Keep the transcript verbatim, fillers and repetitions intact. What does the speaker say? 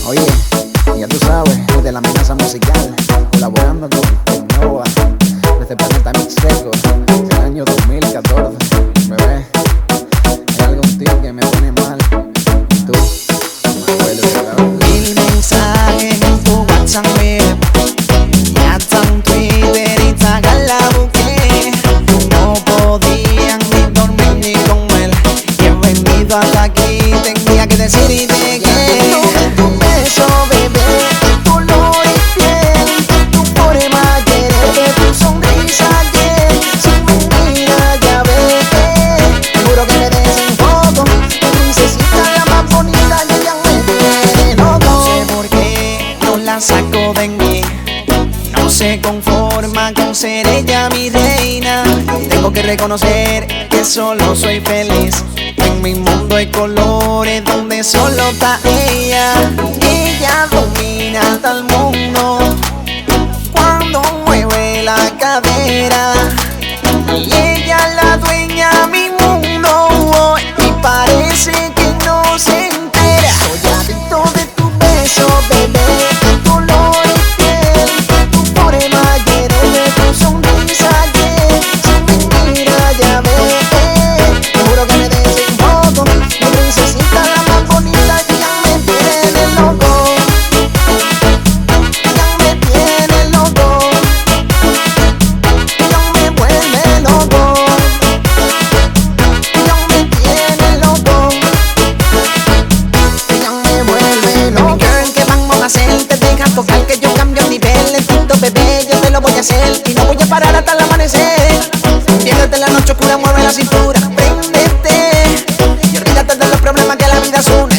Oye, ya tú sabes, desde la amenaza musical, colaborando con Nova, desde Planeta Mixteco, del año dos mil catorce. Bebé, hay algún tío que me pone mal, y tú, me acuerdo de la verdad. Mil mensajes en tu WhatsApp, ya tan Twitter, Instagram la busqué. No podían ni dormir ni comer, y he venido hasta aquí, tenía que decirte que tu beso, bebé, tu olor y piel, tu forma querer, tu sonrisa ayer, sin mentira ya ves. Seguro que me desenfoco, tu princesita la más bonita y ella me tiene loco. No sé por qué no la saco de mí, no se conforma con ser ella mi reina. Tengo que reconocer que solo soy feliz. En mi mundo hay colores donde solo está ella. Ella domina tal mundo cuando mueve la cadera, y ella la dueña mi mundo, y parece que no se entera. Soy adicto de tu beso, bebé, tu olor y piel, tu forma ayer, tu sonrisa ayer, sin mentira ya ves. Juro que me desenfoco, mi princesita la más bonita, y ya me tiene loco. Ya me tiene loco. Ya me vuelve loco. Ya me tiene loco. Ya me vuelve loco. Girl, ¿qué vamos a hacer? Te dejas tocar que yo cambio el nivel. Lentito, bebé, yo te lo voy a hacer, y no voy a parar hasta el amanecer. Piérdete la noche oscura, mueve la cintura, préndete y olvídate de los problemas que la vida es una.